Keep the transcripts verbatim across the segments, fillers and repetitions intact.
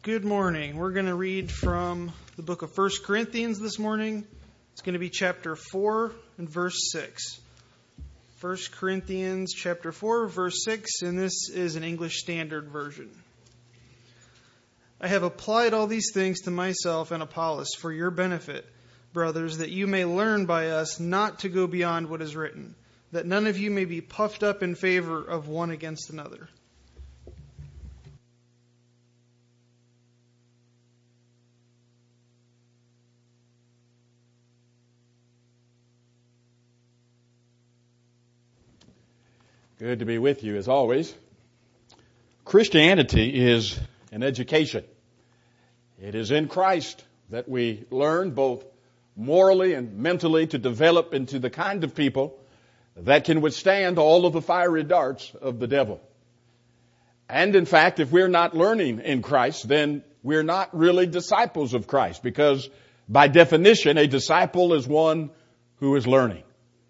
Good morning. We're going to read from the book of First Corinthians this morning. It's going to be chapter four and verse six. First Corinthians chapter four, verse six, and this is an English Standard Version. I have applied all these things to myself and Apollos for your benefit, brothers, that you may learn by us not to go beyond what is written, that none of you may be puffed up in favor of one against another. Good to be with you as always. Christianity is an education. It is in Christ that we learn both morally and mentally to develop into the kind of people that can withstand all of the fiery darts of the devil. And in fact, if we're not learning in Christ, then we're not really disciples of Christ, because by definition, a disciple is one who is learning.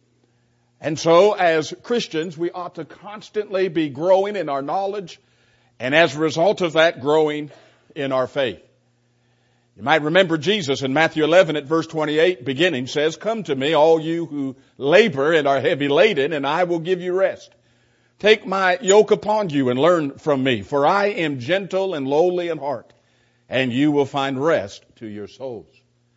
And so, as Christians, we ought to constantly be growing in our knowledge, and as a result of that, growing in our faith. You might remember Jesus in Matthew eleven at verse twenty-eight, beginning, says, "Come to me, all you who labor and are heavy laden, and I will give you rest. Take my yoke upon you and learn from me, for I am gentle and lowly in heart, and you will find rest to your souls."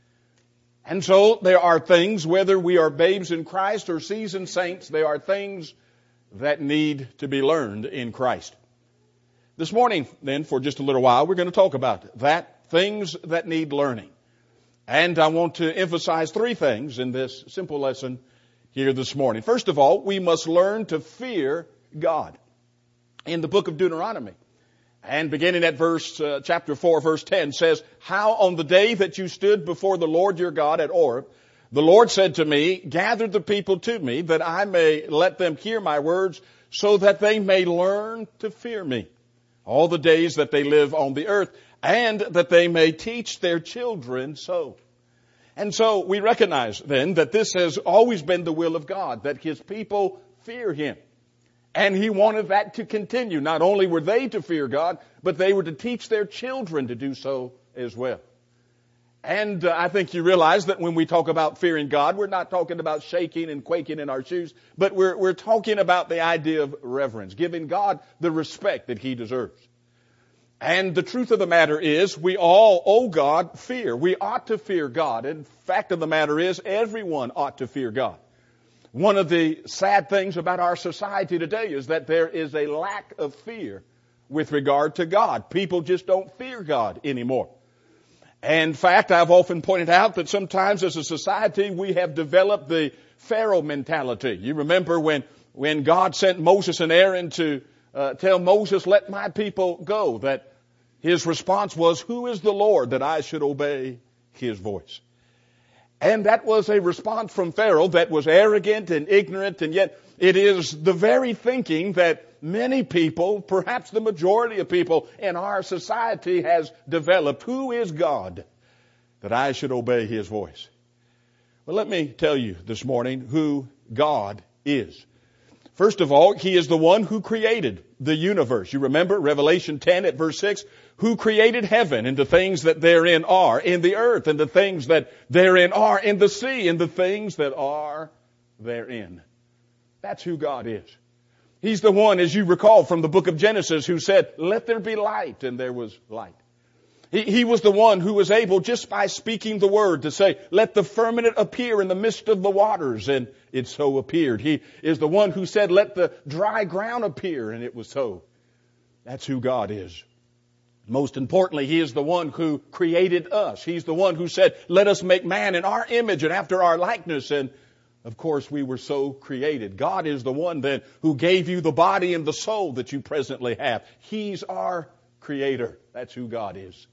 And so there are things, whether we are babes in Christ or seasoned saints, there are things that need to be learned in Christ. This morning, then, for just a little while, we're going to talk about that, things that need learning. And I want to emphasize three things in this simple lesson here this morning. First of all, we must learn to fear God. In the book of Deuteronomy, and beginning at verse, uh, chapter four, verse ten, says, "How on the day that you stood before the Lord your God at Horeb, the Lord said to me, gather the people to me, that I may let them hear my words, so that they may learn to fear me all the days that they live on the earth, and that they may teach their children so." And so we recognize then that this has always been the will of God, that His people fear Him. And He wanted that to continue. Not only were they to fear God, but they were to teach their children to do so as well. And uh, I think you realize that when we talk about fearing God, we're not talking about shaking and quaking in our shoes, but we're, we're talking about the idea of reverence, giving God the respect that He deserves. And the truth of the matter is, we all owe God fear. We ought to fear God. And the fact of the matter is, everyone ought to fear God. One of the sad things about our society today is that there is a lack of fear with regard to God. People just don't fear God anymore. And in fact, I've often pointed out that sometimes as a society we have developed the Pharaoh mentality. You remember when, when God sent Moses and Aaron to uh, tell Moses, "Let my people go," that his response was, "Who is the Lord that I should obey His voice?" And that was a response from Pharaoh that was arrogant and ignorant, and yet it is the very thinking that many people, perhaps the majority of people in our society, has developed. Who is God that I should obey His voice? Well, let me tell you this morning who God is. First of all, He is the one who created the universe. You remember Revelation ten at verse six? Who created heaven and the things that therein are, in the earth and the things that therein are, in the sea and the things that are therein. That's who God is. He's the one, as you recall from the book of Genesis, who said, "Let there be light," and there was light. He, he was the one who was able, just by speaking the word, to say, "Let the firmament appear in the midst of the waters," and it so appeared. He is the one who said, "Let the dry ground appear," and it was so. That's who God is. Most importantly, He is the one who created us. He's the one who said, "Let us make man in our image and after our likeness." And of course, we were so created. God is the one then who gave you the body and the soul that you presently have. He's our Creator. That's who God is.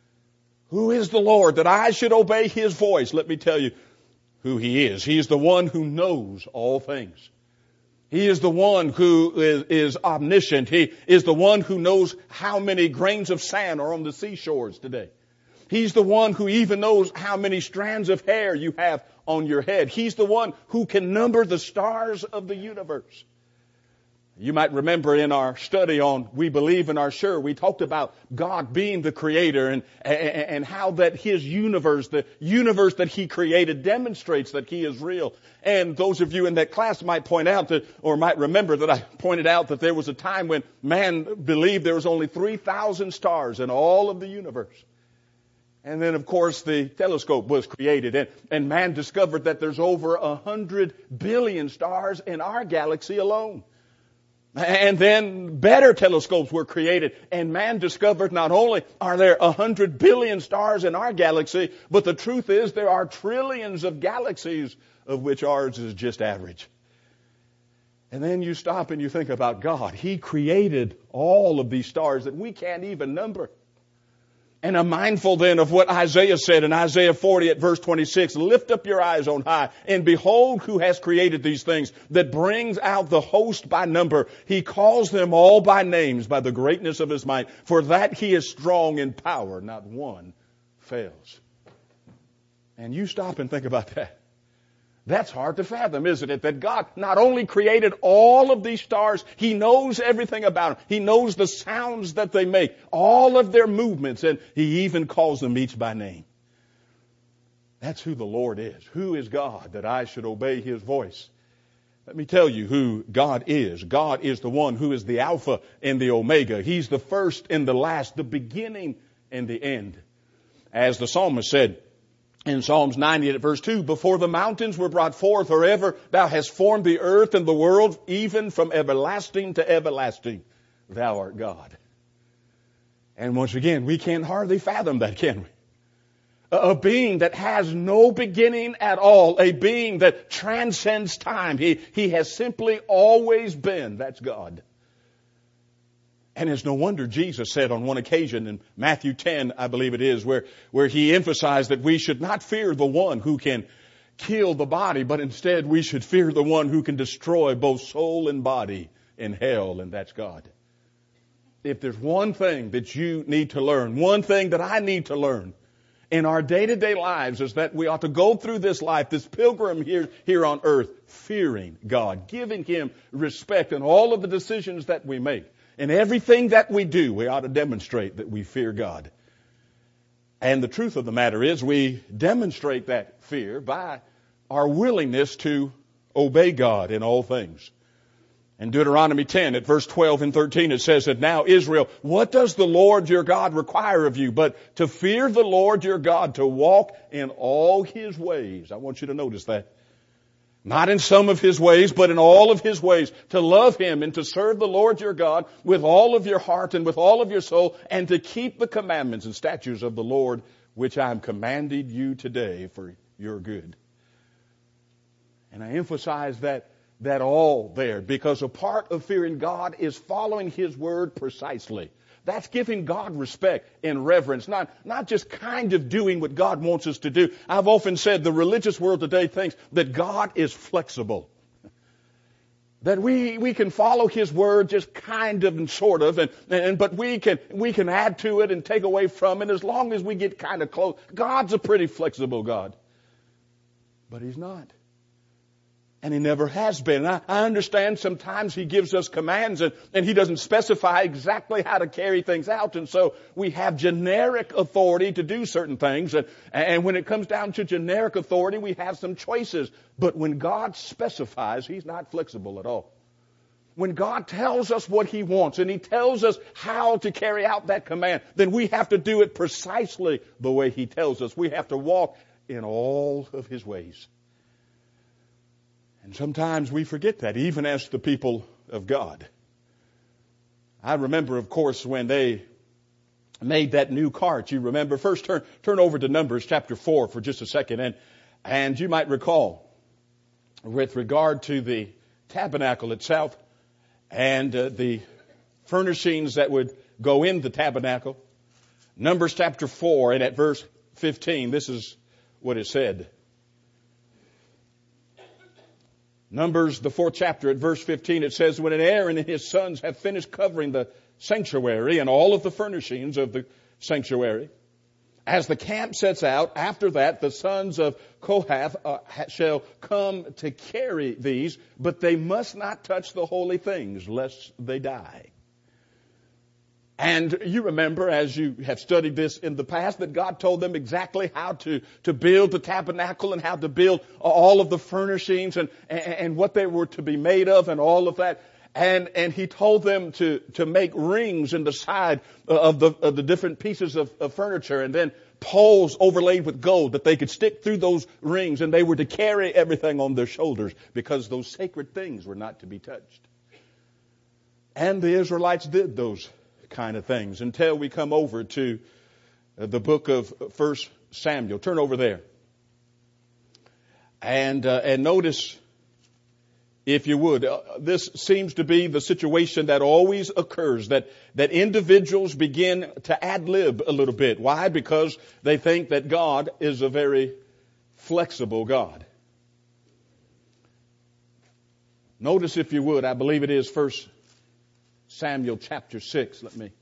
Who is the Lord that I should obey His voice? Let me tell you who He is. He is the one who knows all things. He is the one who is, is omniscient. He is the one who knows how many grains of sand are on the seashores today. He's the one who even knows how many strands of hair you have on your head. He's the one who can number the stars of the universe. You might remember in our study on We Believe and Are Sure, we talked about God being the creator and, and, and how that His universe, the universe that He created, demonstrates that He is real. And those of you in that class might point out that, or might remember that I pointed out that there was a time when man believed there was only three thousand stars in all of the universe. And then, of course, the telescope was created, and, and man discovered that there's over a hundred billion stars in our galaxy alone. And then better telescopes were created, and man discovered not only are there a hundred billion stars in our galaxy, but the truth is there are trillions of galaxies of which ours is just average. And then you stop and you think about God. He created all of these stars that we can't even number. And I'm mindful then of what Isaiah said in Isaiah forty at verse twenty-six. Lift up your eyes on high and behold who has created these things, that brings out the host by number. He calls them all by names by the greatness of His might. For that He is strong in power. Not one fails. And you stop and think about that. That's hard to fathom, isn't it? That God not only created all of these stars, He knows everything about them. He knows the sounds that they make, all of their movements, and He even calls them each by name. That's who the Lord is. Who is God that I should obey His voice? Let me tell you who God is. God is the one who is the Alpha and the Omega. He's the first and the last, the beginning and the end. As the psalmist said, in Psalms ninety at verse two, before the mountains were brought forth, or ever Thou hast formed the earth and the world, even from everlasting to everlasting, Thou art God. And once again, we can't hardly fathom that, can we? A being that has no beginning at all, a being that transcends time. He, he has simply always been. That's God. And it's no wonder Jesus said on one occasion in Matthew ten, I believe it is, where, where He emphasized that we should not fear the one who can kill the body, but instead we should fear the one who can destroy both soul and body in hell, and that's God. If there's one thing that you need to learn, one thing that I need to learn in our day-to-day lives, is that we ought to go through this life, this pilgrim here, here on earth, fearing God, giving Him respect in all of the decisions that we make. In everything that we do, we ought to demonstrate that we fear God. And the truth of the matter is, we demonstrate that fear by our willingness to obey God in all things. In Deuteronomy ten, at verse twelve and thirteen, it says that, now Israel, what does the Lord your God require of you but to fear the Lord your God, to walk in all His ways? I want you to notice that. Not in some of His ways, but in all of His ways. To love Him and to serve the Lord your God with all of your heart and with all of your soul, and to keep the commandments and statutes of the Lord, which I am commanding you today for your good. And I emphasize that, that all there, because a part of fearing God is following His word precisely. That's giving God respect and reverence, not, not just kind of doing what God wants us to do. I've often said the religious world today thinks that God is flexible. That we, we can follow His word just kind of and sort of, and, and but we can, we can add to it and take away from it as long as we get kind of close. God's a pretty flexible God. But He's not. And He never has been. I, I understand sometimes He gives us commands and, and He doesn't specify exactly how to carry things out. And so we have generic authority to do certain things. And, and when it comes down to generic authority, we have some choices. But when God specifies, He's not flexible at all. When God tells us what He wants and He tells us how to carry out that command, then we have to do it precisely the way He tells us. We have to walk in all of His ways. And sometimes we forget that, even as the people of God. I remember, of course, when they made that new cart. You remember, first turn turn over to Numbers chapter four for just a second. And, and you might recall, with regard to the tabernacle itself and uh, the furnishings that would go in the tabernacle, Numbers chapter four, and at verse fifteen, this is what it said. Numbers, the fourth chapter, at verse fifteen, it says, when Aaron and his sons have finished covering the sanctuary and all of the furnishings of the sanctuary, As the camp sets out, after that, the sons of Kohath uh, shall come to carry these, but they must not touch the holy things, lest they die. And you remember, as you have studied this in the past, that God told them exactly how to, to build the tabernacle and how to build all of the furnishings and, and, and what they were to be made of and all of that. And, and he told them to, to make rings in the side of the, of the different pieces of, of furniture, and then poles overlaid with gold that they could stick through those rings, and they were to carry everything on their shoulders because those sacred things were not to be touched. And the Israelites did those kind of things until we come over to the book of First Samuel. Turn over there. And, uh, and notice, if you would, uh, this seems to be the situation that always occurs, that, that individuals begin to ad-lib a little bit. Why? Because they think that God is a very flexible God. Notice, if you would, I believe it is First Samuel chapter six. Let me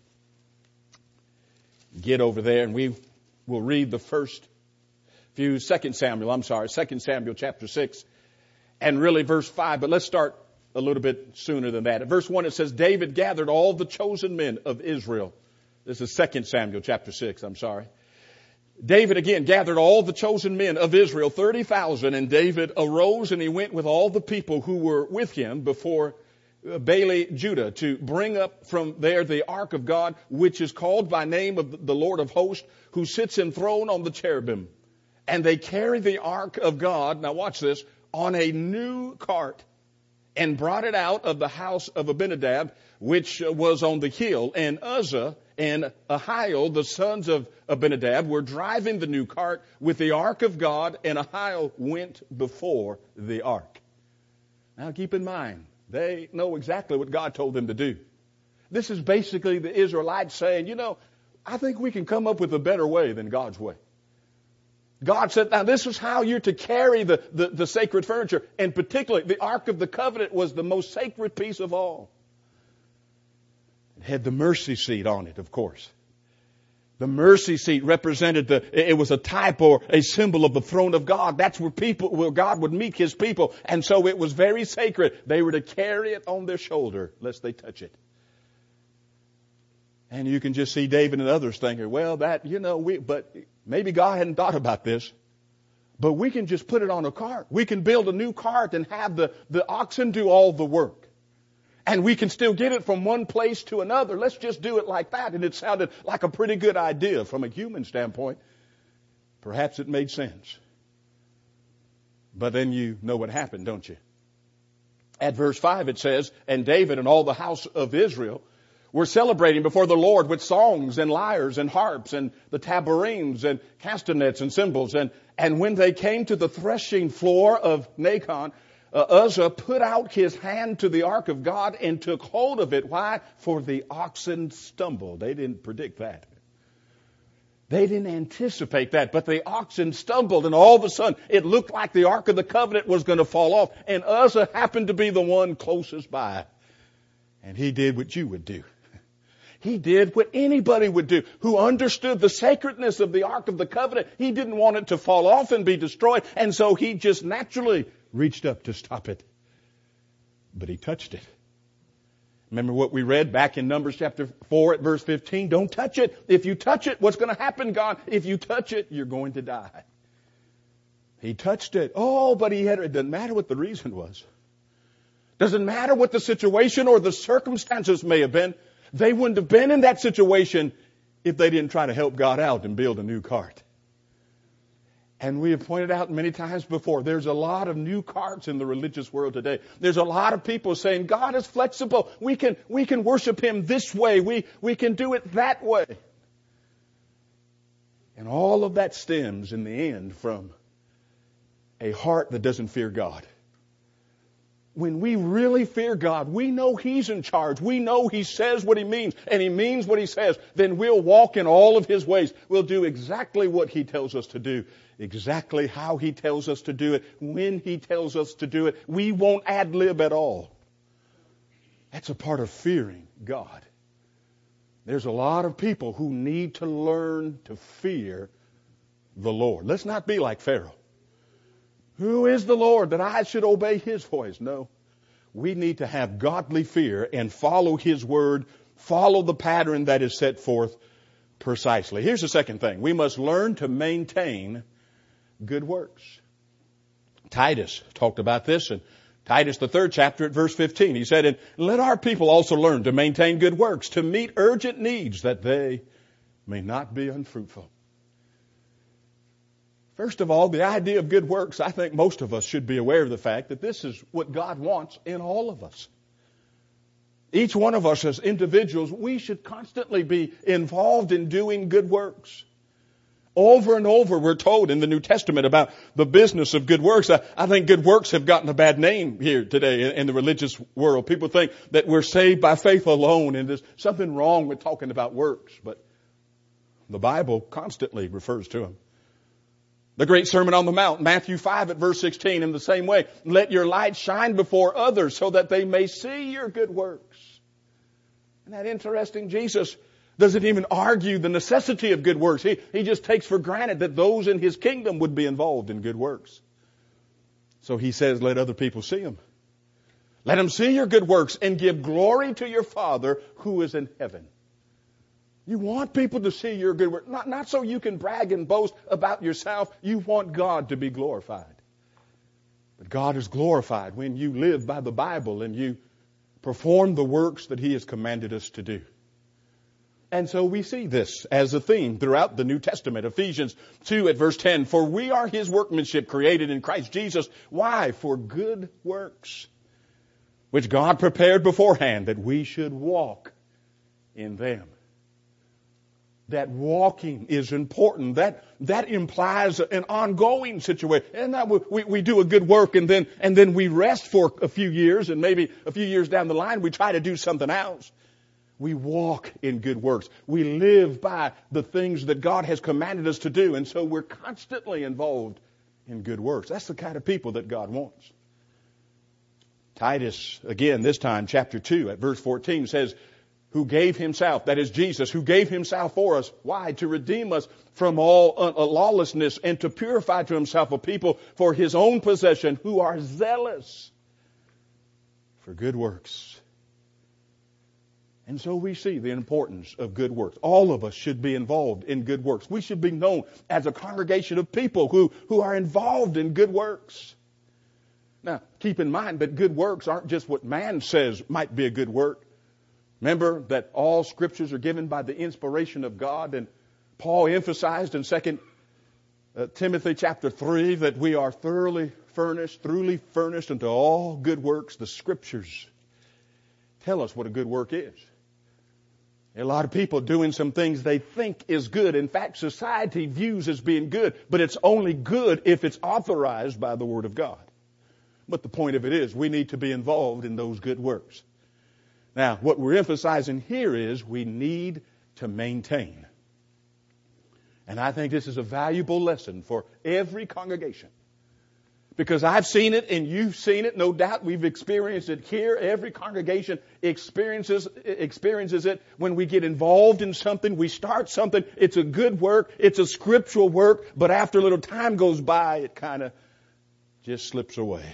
get over there and we will read the first few, Second Samuel, I'm sorry, Second Samuel chapter six. And really verse five, but let's start a little bit sooner than that. At verse one it says, David gathered all the chosen men of Israel. This is Second Samuel chapter six, I'm sorry. David again gathered all the chosen men of Israel, thirty thousand, and David arose and he went with all the people who were with him before Baale, Judah, to bring up from there the ark of God, which is called by name of the Lord of hosts, who sits enthroned on the cherubim. And they carry the ark of God, now watch this, on a new cart, and brought it out of the house of Abinadab, which was on the hill. And Uzzah and Ahio, the sons of Abinadab, were driving the new cart with the ark of God, and Ahio went before the ark. Now keep in mind, they know exactly what God told them to do. This is basically the Israelites saying, you know, I think we can come up with a better way than God's way. God said, now this is how you're to carry the, the, the sacred furniture. And particularly, the Ark of the Covenant was the most sacred piece of all. It had the mercy seat on it, of course. The mercy seat represented the, it was a type or a symbol of the throne of God. That's where people, where God would meet his people. And so it was very sacred. They were to carry it on their shoulder, lest they touch it. And you can just see David and others thinking, well, that, you know, we, but maybe God hadn't thought about this. But we can just put it on a cart. We can build a new cart and have the, the oxen do all the work. And we can still get it from one place to another. Let's just do it like that. And it sounded like a pretty good idea from a human standpoint. Perhaps it made sense. But then you know what happened, don't you? At verse five it says, and David and all the house of Israel were celebrating before the Lord with songs and lyres and harps and the tabourines and castanets and cymbals. And, and when they came to the threshing floor of Nacon, Uh, Uzzah put out his hand to the ark of God and took hold of it. Why? For the oxen stumbled. They didn't predict that. They didn't anticipate that. But the oxen stumbled, and all of a sudden it looked like the Ark of the Covenant was going to fall off. And Uzzah happened to be the one closest by. And he did what you would do. He did what anybody would do who understood the sacredness of the Ark of the Covenant. He didn't want it to fall off and be destroyed. And so he just naturally reached up to stop it. But he touched it. Remember what we read back in Numbers chapter four at verse fifteen? Don't touch it. If you touch it, what's going to happen, God? If you touch it, you're going to die. He touched it. Oh, but he had, it doesn't matter what the reason was. Doesn't matter what the situation or the circumstances may have been. They wouldn't have been in that situation if they didn't try to help God out and build a new cart. And we have pointed out many times before, there's a lot of new carts in the religious world today. There's a lot of people saying, God is flexible. We can, we can worship him this way. We, we can do it that way. And all of that stems in the end from a heart that doesn't fear God. When we really fear God, we know he's in charge. We know he says what he means, and he means what he says. Then we'll walk in all of his ways. We'll do exactly what he tells us to do, exactly how he tells us to do it, when he tells us to do it. We won't ad-lib at all. That's a part of fearing God. There's a lot of people who need to learn to fear the Lord. Let's not be like Pharaoh. Who is the Lord that I should obey His voice? No. We need to have godly fear and follow His word, follow the pattern that is set forth precisely. Here's the second thing. We must learn to maintain good works. Titus talked about this in Titus, the third chapter at verse fifteen. He said, and let our people also learn to maintain good works, to meet urgent needs, that they may not be unfruitful. First of all, the idea of good works, I think most of us should be aware of the fact that this is what God wants in all of us. Each one of us as individuals, we should constantly be involved in doing good works. Over and over we're told in the New Testament about the business of good works. I, I think good works have gotten a bad name here today in, in the religious world. People think that we're saved by faith alone, and there's something wrong with talking about works. But the Bible constantly refers to them. The great Sermon on the Mount, Matthew five at verse sixteen, in the same way, let your light shine before others so that they may see your good works. Isn't that interesting? Jesus doesn't even argue the necessity of good works. He, he just takes for granted that those in His kingdom would be involved in good works. So He says, let other people see them. Let them see your good works and give glory to your Father who is in heaven. You want people to see your good work. Not, not so you can brag and boast about yourself. You want God to be glorified. But God is glorified when you live by the Bible and you perform the works that He has commanded us to do. And so we see this as a theme throughout the New Testament. Ephesians two at verse ten. For we are His workmanship created in Christ Jesus. Why? For good works, which God prepared beforehand that we should walk in them. That walking is important. That that implies an ongoing situation. And not we, we do a good work and then and then we rest for a few years, and maybe a few years down the line we try to do something else. We walk in good works. We live by the things that God has commanded us to do, and so we're constantly involved in good works. That's the kind of people that God wants. Titus, again, this time, chapter two, at verse fourteen, says, who gave Himself, that is Jesus, who gave Himself for us. Why? To redeem us from all uh, lawlessness and to purify to Himself a people for His own possession who are zealous for good works. And so we see the importance of good works. All of us should be involved in good works. We should be known as a congregation of people who, who are involved in good works. Now, keep in mind that good works aren't just what man says might be a good work. Remember that all scriptures are given by the inspiration of God, and Paul emphasized in Second Timothy chapter three that we are thoroughly furnished, truly furnished unto all good works. The scriptures tell us what a good work is. A lot of people doing some things they think is good. In fact, society views as being good, but it's only good if it's authorized by the Word of God. But the point of it is we need to be involved in those good works. Now, what we're emphasizing here is we need to maintain. And I think this is a valuable lesson for every congregation. Because I've seen it and you've seen it. No doubt we've experienced it here. Every congregation experiences experiences it when we get involved in something. We start something. It's a good work. It's a scriptural work. But after a little time goes by, it kind of just slips away.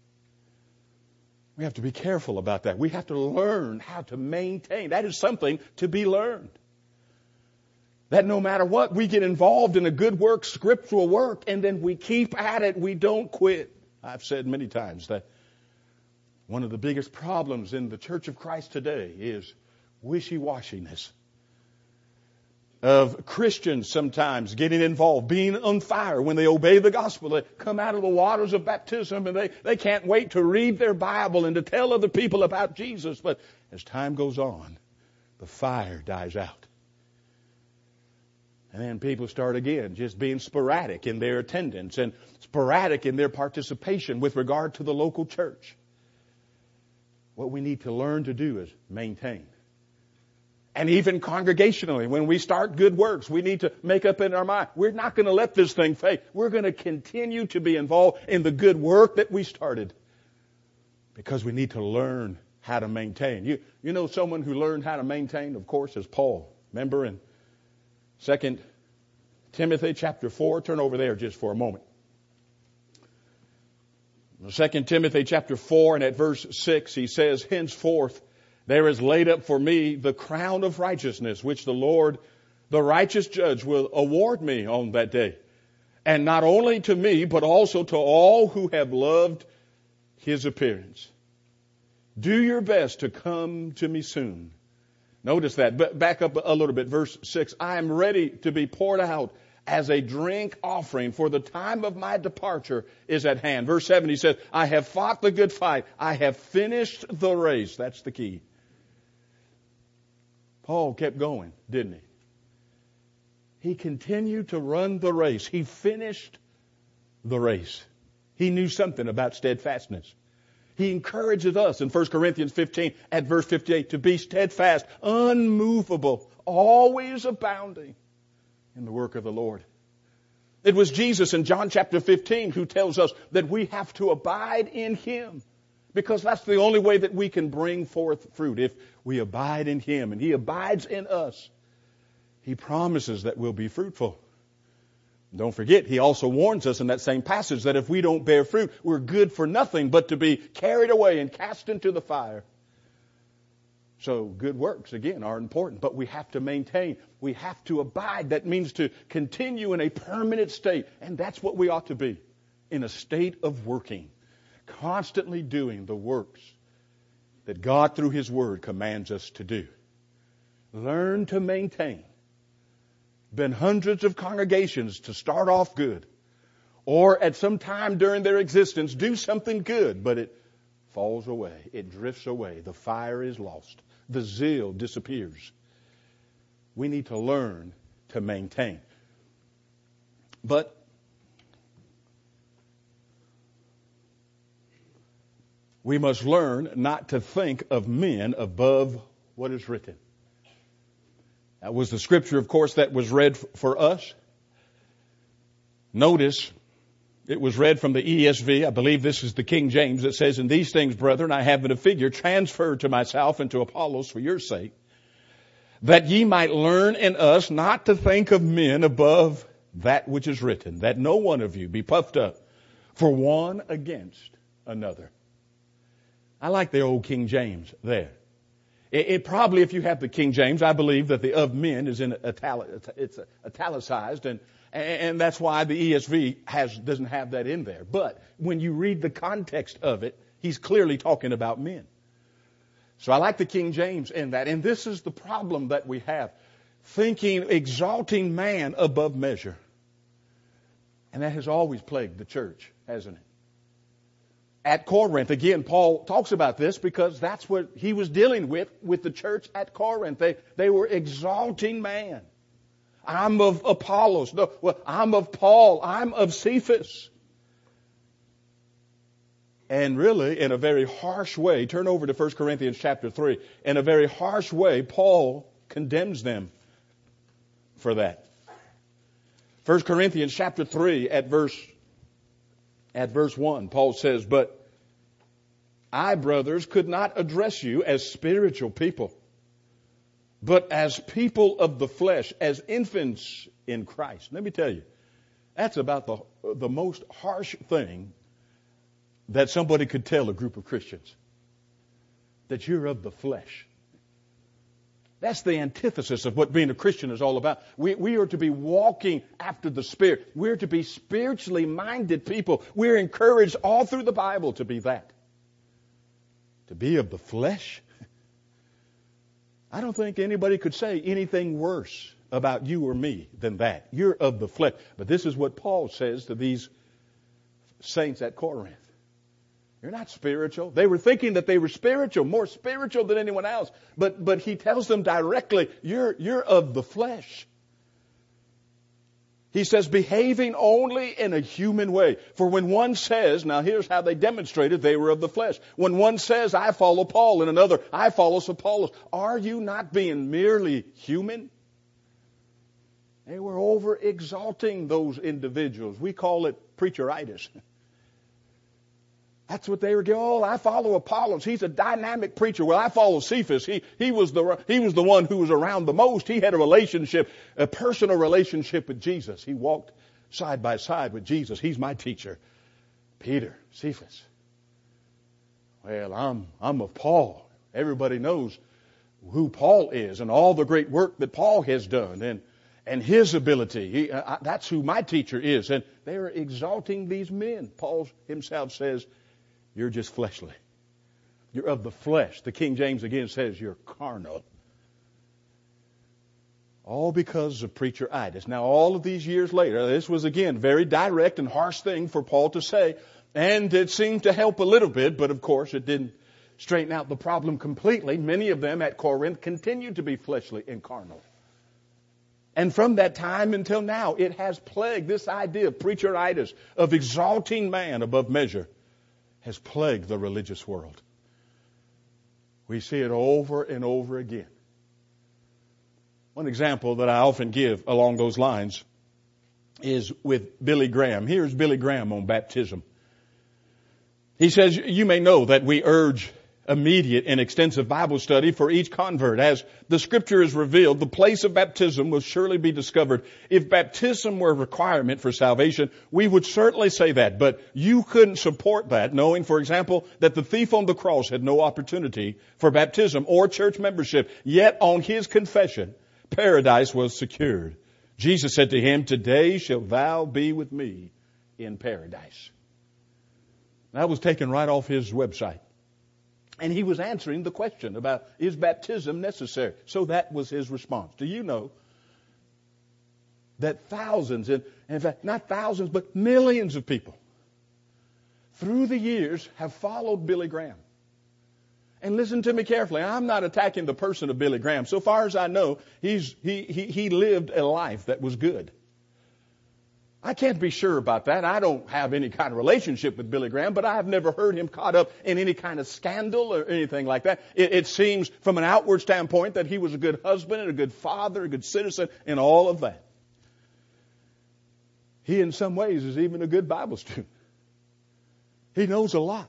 We have to be careful about that. We have to learn how to maintain. That is something to be learned. That no matter what, we get involved in a good work, scriptural work, and then we keep at it. We don't quit. I've said many times that one of the biggest problems in the Church of Christ today is wishy-washiness of Christians sometimes getting involved, being on fire when they obey the gospel. They come out of the waters of baptism and they, they can't wait to read their Bible and to tell other people about Jesus. But as time goes on, the fire dies out. And then people start again just being sporadic in their attendance and sporadic in their participation with regard to the local church. What we need to learn to do is maintain. And even congregationally, when we start good works, we need to make up in our mind, we're not going to let this thing fade. We're going to continue to be involved in the good work that we started. Because we need to learn how to maintain. You, you know someone who learned how to maintain, of course, is Paul. Remember in Second Timothy chapter four? Turn over there just for a moment. Second Timothy chapter four and at verse six, he says, henceforth there is laid up for me the crown of righteousness, which the Lord, the righteous judge, will award me on that day. And not only to me, but also to all who have loved his appearance. Do your best to come to me soon. Notice that. But back up a little bit. Verse six. I am ready to be poured out as a drink offering, for the time of my departure is at hand. Verse seven, he says, I have fought the good fight. I have finished the race. That's the key. Paul kept going, didn't he? He continued to run the race. He finished the race. He knew something about steadfastness. He encourages us in First Corinthians fifteen at verse fifty-eight to be steadfast, unmovable, always abounding in the work of the Lord. It was Jesus in John chapter fifteen who tells us that we have to abide in him, because that's the only way that we can bring forth fruit, if we abide in him and he abides in us. He promises that we'll be fruitful. Don't forget, he also warns us in that same passage that if we don't bear fruit, we're good for nothing but to be carried away and cast into the fire. So good works, again, are important, but we have to maintain. We have to abide. That means to continue in a permanent state, and that's what we ought to be, in a state of working, constantly doing the works that God through his word commands us to do. Learn to maintain. Been hundreds of congregations to start off good, or at some time during their existence do something good, but it falls away. It drifts away. The fire is lost. The zeal disappears. We need to learn to maintain. But we must learn not to think of men above what is written. That was the scripture, of course, that was read for us. Notice, it was read from the E S V. I believe this is the King James. It says, in these things, brethren, I have in a figure transferred to myself and to Apollos for your sake, that ye might learn in us not to think of men above that which is written, that no one of you be puffed up for one against another. I like the old King James there. It, it probably, if you have the King James, I believe that the of men is in italic, it's italicized, and and that's why the E S V has doesn't have that in there. But when you read the context of it, he's clearly talking about men. So I like the King James in that. And this is the problem that we have. Thinking, exalting man above measure. And that has always plagued the church, hasn't it? At Corinth, again, Paul talks about this because that's what he was dealing with with the church at Corinth. They, they were exalting man. I'm of Apollos. No, well, I'm of Paul. I'm of Cephas. And really, in a very harsh way, turn over to First Corinthians chapter three. In a very harsh way, Paul condemns them for that. First Corinthians chapter three at verse, at verse one, Paul says, but I, brothers, could not address you as spiritual people, but as people of the flesh, as infants in Christ. Let me tell you, that's about the, the most harsh thing that somebody could tell a group of Christians. That you're of the flesh. That's the antithesis of what being a Christian is all about. We, we are to be walking after the Spirit. We're to be spiritually minded people. We're encouraged all through the Bible to be that. To be of the flesh? I don't think anybody could say anything worse about you or me than that. You're of the flesh. But this is what Paul says to these saints at Corinth. You're not spiritual. They were thinking that they were spiritual, more spiritual than anyone else. But but he tells them directly, you're you're of the flesh. He says, behaving only in a human way. For when one says, now here's how they demonstrated they were of the flesh. When one says, I follow Paul, and another, I follow Apollos, are you not being merely human? They were over exalting those individuals. We call it preacheritis. That's what they were getting. Oh, I follow Apollos. He's a dynamic preacher. Well, I follow Cephas. He, he was the, he was the one who was around the most. He had a relationship, a personal relationship with Jesus. He walked side by side with Jesus. He's my teacher. Peter, Cephas. Well, I'm, I'm of Paul. Everybody knows who Paul is and all the great work that Paul has done and, and his ability. He, uh, that's who my teacher is. And they're exalting these men. Paul himself says, you're just fleshly. You're of the flesh. The King James again says you're carnal. All because of preacheritis. Now, all of these years later, this was again very direct and harsh thing for Paul to say. And it seemed to help a little bit, but of course it didn't straighten out the problem completely. Many of them at Corinth continued to be fleshly and carnal. And from that time until now, it has plagued this idea of preacheritis, of exalting man above measure, has plagued the religious world. We see it over and over again. One example that I often give along those lines is with Billy Graham. Here's Billy Graham on baptism. He says, you may know that we urge immediate and extensive Bible study for each convert. As the Scripture is revealed, the place of baptism will surely be discovered. If baptism were a requirement for salvation, we would certainly say that. But you couldn't support that, knowing, for example, that the thief on the cross had no opportunity for baptism or church membership. Yet on his confession, paradise was secured. Jesus said to him, today shalt thou be with me in paradise. That was taken right off his website. And he was answering the question about, is baptism necessary? So that was his response. Do you know that thousands, and in fact, not thousands, but millions of people through the years have followed Billy Graham? And listen to me carefully. I'm not attacking the person of Billy Graham. So far as I know, he's, he, he, he lived a life that was good. I can't be sure about that. I don't have any kind of relationship with Billy Graham, but I have never heard him caught up in any kind of scandal or anything like that. It, it seems from an outward standpoint that he was a good husband and a good father, a good citizen, and all of that. He in some ways is even a good Bible student. He knows a lot.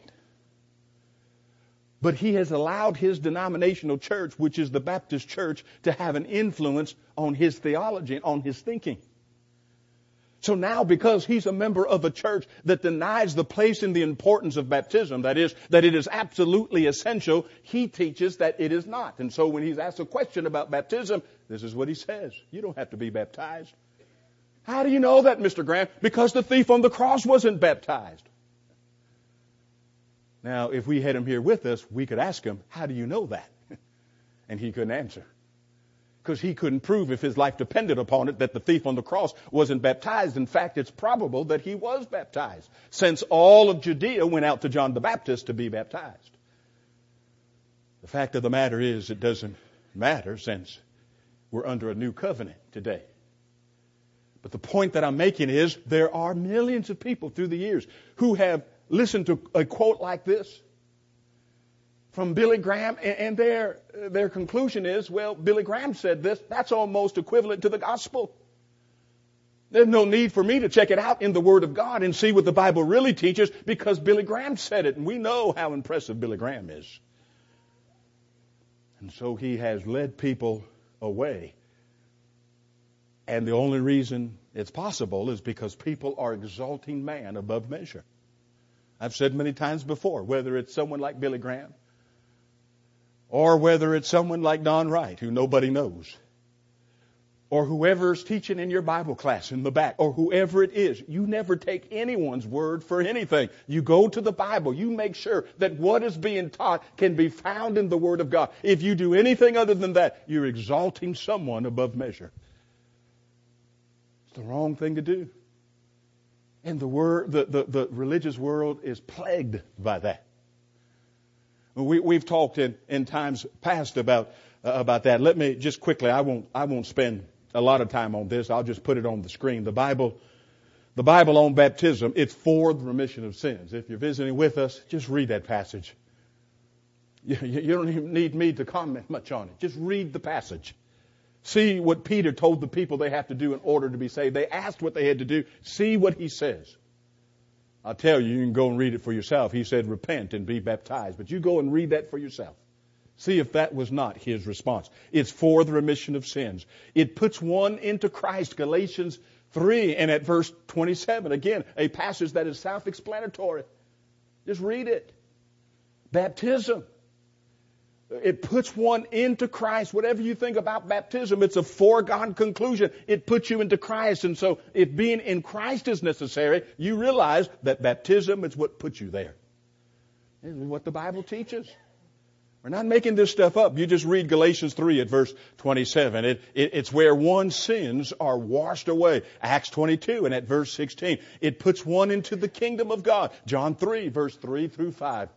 But he has allowed his denominational church, which is the Baptist church, to have an influence on his theology and on his thinking. So now, because he's a member of a church that denies the place and the importance of baptism, that is, that it is absolutely essential, he teaches that it is not. And so when he's asked a question about baptism, this is what he says. You don't have to be baptized. How do you know that, Mister Graham? Because the thief on the cross wasn't baptized. Now, if we had him here with us, we could ask him, how do you know that? And he couldn't answer. Because he couldn't prove, if his life depended upon it, that the thief on the cross wasn't baptized. In fact, it's probable that he was baptized, since all of Judea went out to John the Baptist to be baptized. The fact of the matter is, it doesn't matter, since we're under a new covenant today. But the point that I'm making is, there are millions of people through the years who have listened to a quote like this from Billy Graham, and their their conclusion is, well, Billy Graham said this. That's almost equivalent to the gospel. There's no need for me to check it out in the Word of God and see what the Bible really teaches, because Billy Graham said it, and we know how impressive Billy Graham is. And so he has led people away. And the only reason it's possible is because people are exalting man above measure. I've said many times before, whether it's someone like Billy Graham, or whether it's someone like Don Wright, who nobody knows, or whoever's teaching in your Bible class in the back, or whoever it is, you never take anyone's word for anything. You go to the Bible. You make sure that what is being taught can be found in the Word of God. If you do anything other than that, you're exalting someone above measure. It's the wrong thing to do. And the, word, the, the, the religious world is plagued by that. We, we've talked in, in times past about uh, about that. Let me just quickly, I won't I won't spend a lot of time on this. I'll just put it on the screen. The Bible, the Bible on baptism, it's for the remission of sins. If you're visiting with us, just read that passage. You, you don't even need me to comment much on it. Just read the passage. See what Peter told the people they have to do in order to be saved. They asked what they had to do. See what he says. I'll tell you, you can go and read it for yourself. He said, repent and be baptized. But you go and read that for yourself. See if that was not his response. It's for the remission of sins. It puts one into Christ, Galatians three, and at verse twenty-seven, again, a passage that is self-explanatory. Just read it. Baptism. It puts one into Christ. Whatever you think about baptism, it's a foregone conclusion. It puts you into Christ. And so if being in Christ is necessary, you realize that baptism is what puts you there. This is what the Bible teaches. We're not making this stuff up. You just read Galatians three at verse twenty-seven. It, it, it's where one's sins are washed away. Acts twenty-two and at verse sixteen. It puts one into the kingdom of God. John three, verse three through five.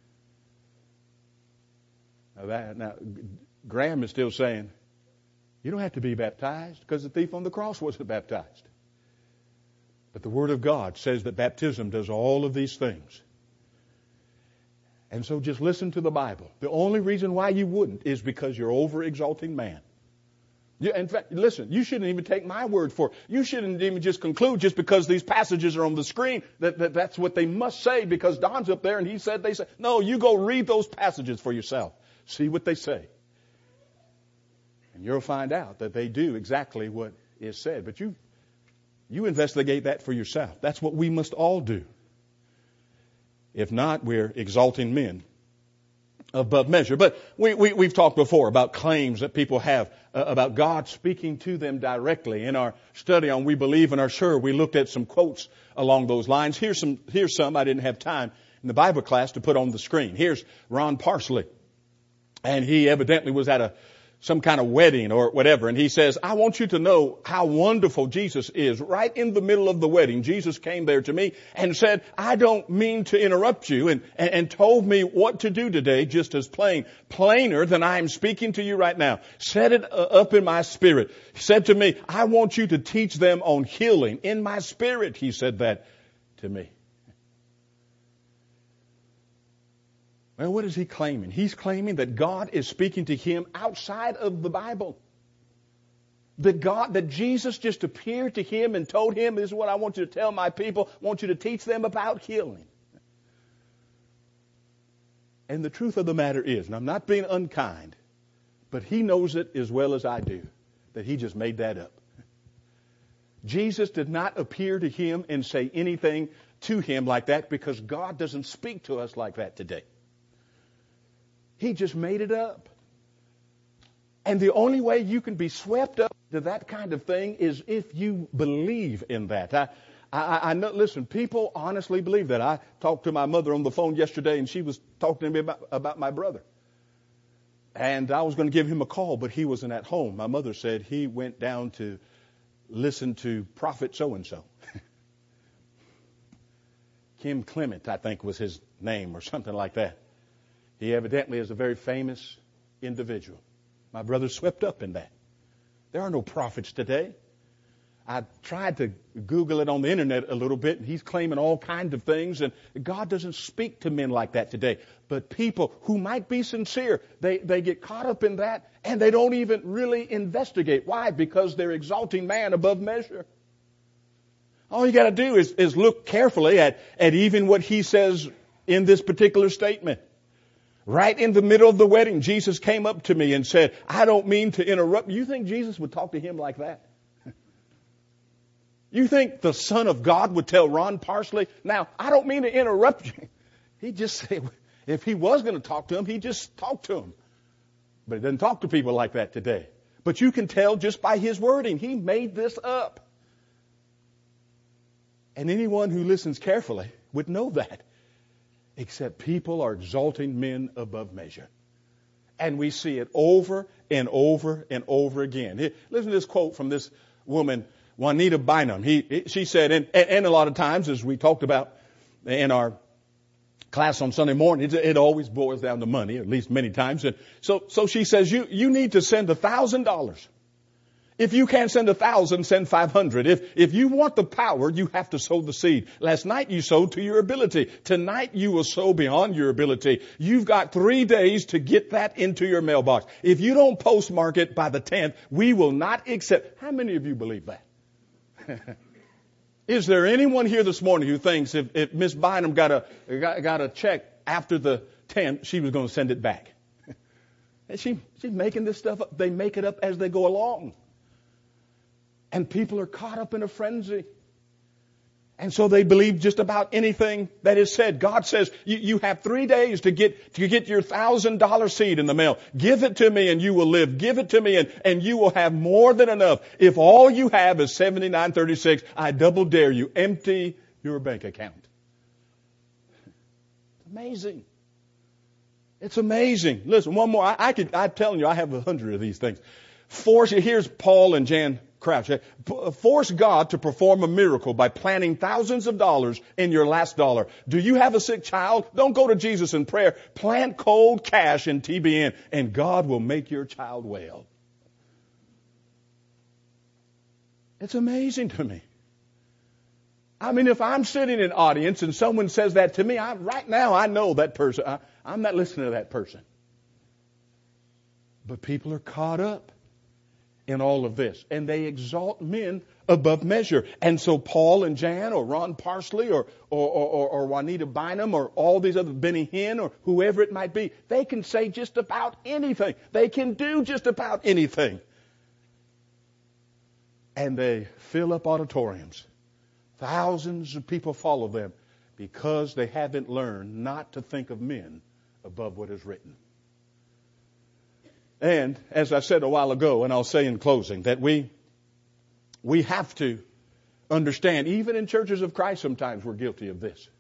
Now, that, now Graham is still saying, you don't have to be baptized because the thief on the cross wasn't baptized. But the Word of God says that baptism does all of these things. And so just listen to the Bible. The only reason why you wouldn't is because you're over-exalting man. You, in fact, listen, you shouldn't even take my word for it. You shouldn't even just conclude just because these passages are on the screen that, that that's what they must say because Don's up there and he said they say. No, you go read those passages for yourself. See what they say. And you'll find out that they do exactly what is said. But you, you investigate that for yourself. That's what we must all do. If not, we're exalting men above measure. But we, we, we've talked before about claims that people have uh, about God speaking to them directly. In our study on We Believe and Are Sure, we looked at some quotes along those lines. Here's some, here's some I didn't have time in the Bible class to put on the screen. Here's Ron Parsley. And he evidently was at a some kind of wedding or whatever. And he says, I want you to know how wonderful Jesus is. Right in the middle of the wedding, Jesus came there to me and said, I don't mean to interrupt you, and, and, and told me what to do today just as plain, plainer than I am speaking to you right now. Set it up in my spirit. He said to me, I want you to teach them on healing. In my spirit, he said that to me. Well, what is he claiming? He's claiming that God is speaking to him outside of the Bible. That God, that Jesus just appeared to him and told him, this is what I want you to tell my people. I want you to teach them about healing. And the truth of the matter is, and I'm not being unkind, but he knows it as well as I do, that he just made that up. Jesus did not appear to him and say anything to him like that because God doesn't speak to us like that today. He just made it up. And the only way you can be swept up to that kind of thing is if you believe in that. I, I, I know, listen, people honestly believe that. I talked to my mother on the phone yesterday and she was talking to me about, about my brother. And I was going to give him a call, but he wasn't at home. My mother said he went down to listen to Prophet so-and-so. Kim Clement, I think was his name or something like that. He evidently is a very famous individual. My brother's swept up in that. There are no prophets today. I tried to Google it on the internet a little bit, and he's claiming all kinds of things, and God doesn't speak to men like that today. But people who might be sincere, they, they get caught up in that, and they don't even really investigate. Why? Because they're exalting man above measure. All you got to do is, is look carefully at, at even what he says in this particular statement. Right in the middle of the wedding, Jesus came up to me and said, I don't mean to interrupt. You think Jesus would talk to him like that? You think the Son of God would tell Ron Parsley, now, I don't mean to interrupt you. He just said, if he was going to talk to him, he just talked to him. But he doesn't talk to people like that today. But you can tell just by his wording, he made this up. And anyone who listens carefully would know that. Except people are exalting men above measure. And we see it over and over and over again. Here, listen to this quote from this woman, Juanita Bynum. He, she said, and, and a lot of times, as we talked about in our class on Sunday morning, it, it always boils down to money, at least many times. And so, so she says, you, you need to send a thousand dollars. If you can't send a thousand, send five hundred. If, if you want the power, you have to sow the seed. Last night you sowed to your ability. Tonight you will sow beyond your ability. You've got three days to get that into your mailbox. If you don't postmark it by the tenth, we will not accept. How many of you believe that? Is there anyone here this morning who thinks if, if Miss Bynum got a, got, got a check after the tenth, she was going to send it back? And she, she's making this stuff up. They make it up as they go along. And people are caught up in a frenzy. And so they believe just about anything that is said. God says, you, you have three days to get, to get your thousand dollar seed in the mail. Give it to me and you will live. Give it to me and, and you will have more than enough. If all you have is seventy-nine thirty-six, I double dare you, empty your bank account. It's amazing. It's amazing. Listen, one more. I, I could, I'm telling you, I have a hundred of these things. Force, here's Paul and Jan Crouch. Force God to perform a miracle by planting thousands of dollars in your last dollar. Do you have a sick child? Don't go to Jesus in prayer. Plant cold cash in T B N and God will make your child well. It's amazing to me. I mean, if I'm sitting in an audience and someone says that to me, I, right now I know that person. I, I'm not listening to that person. But people are caught up in all of this, and they exalt men above measure. And so Paul and Jan or Ron Parsley or, or, or, or Juanita Bynum or all these other, Benny Hinn or whoever it might be, they can say just about anything. They can do just about anything. And they fill up auditoriums. Thousands of people follow them because they haven't learned not to think of men above what is written. And as I said a while ago, and I'll say in closing, that we we have to understand, even in churches of Christ, sometimes we're guilty of this.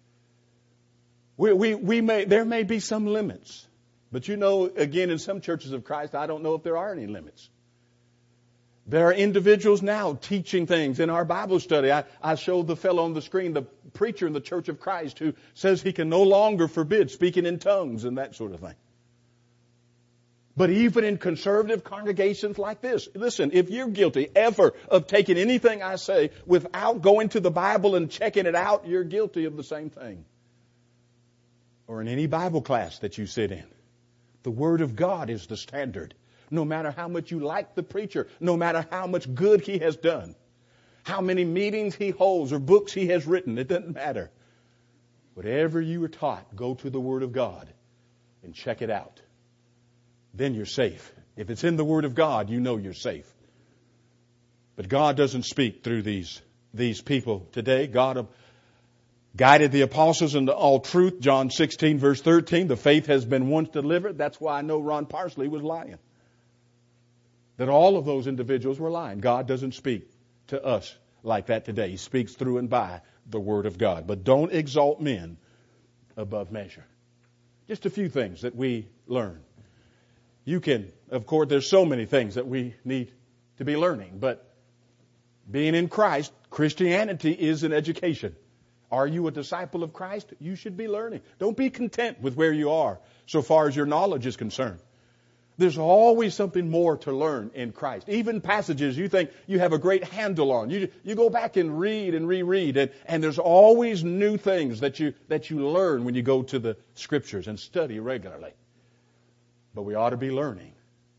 We we we may there may be some limits, but you know, again, in some churches of Christ, I don't know if there are any limits. There are individuals now teaching things in our Bible study. I, I showed the fellow on the screen, the preacher in the Church of Christ, who says he can no longer forbid speaking in tongues and that sort of thing. But even in conservative congregations like this, listen, if you're guilty ever of taking anything I say without going to the Bible and checking it out, you're guilty of the same thing. Or in any Bible class that you sit in. The Word of God is the standard. No matter how much you like the preacher, no matter how much good he has done, how many meetings he holds or books he has written, it doesn't matter. Whatever you were taught, go to the Word of God and check it out. Then you're safe. If it's in the Word of God, you know you're safe. But God doesn't speak through these, these people today. God guided the apostles into all truth. John sixteen, verse thirteen. The faith has been once delivered. That's why I know Ron Parsley was lying. That all of those individuals were lying. God doesn't speak to us like that today. He speaks through and by the Word of God. But don't exalt men above measure. Just a few things that we learn. You can, of course, there's so many things that we need to be learning, but being in Christ, Christianity is an education. Are you a disciple of Christ? You should be learning. Don't be content with where you are so far as your knowledge is concerned. There's always something more to learn in Christ. Even passages you think you have a great handle on. You, you go back and read and reread, and, and there's always new things that you, that you learn when you go to the Scriptures and study regularly. But we ought to be learning.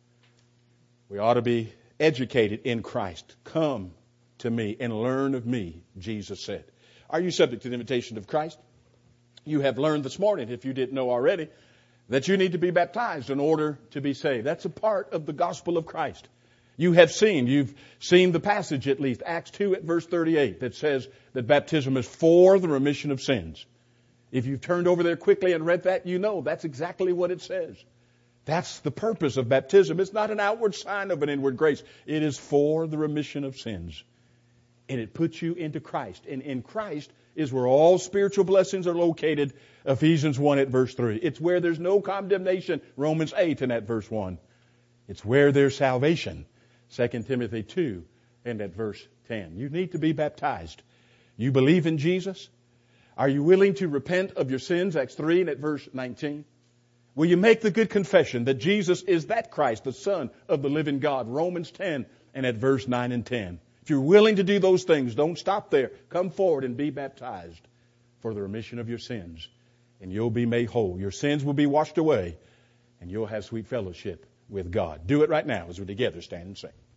We ought to be educated in Christ. Come to me and learn of me, Jesus said. Are you subject to the invitation of Christ? You have learned this morning, if you didn't know already, that you need to be baptized in order to be saved. That's a part of the gospel of Christ. You have seen, you've seen the passage at least, Acts two at verse thirty-eight, that says that baptism is for the remission of sins. If you've turned over there quickly and read that, you know that's exactly what it says. That's the purpose of baptism. It's not an outward sign of an inward grace. It is for the remission of sins. And it puts you into Christ. And in Christ is where all spiritual blessings are located. Ephesians one at verse three. It's where there's no condemnation. Romans eight and at verse one. It's where there's salvation. Second Timothy two and at verse ten. You need to be baptized. You believe in Jesus? Are you willing to repent of your sins? Acts three and at verse nineteen. Will you make the good confession that Jesus is that Christ, the Son of the living God? Romans ten and at verse nine and ten. If you're willing to do those things, don't stop there. Come forward and be baptized for the remission of your sins. And you'll be made whole. Your sins will be washed away. And you'll have sweet fellowship with God. Do it right now as we together stand and sing.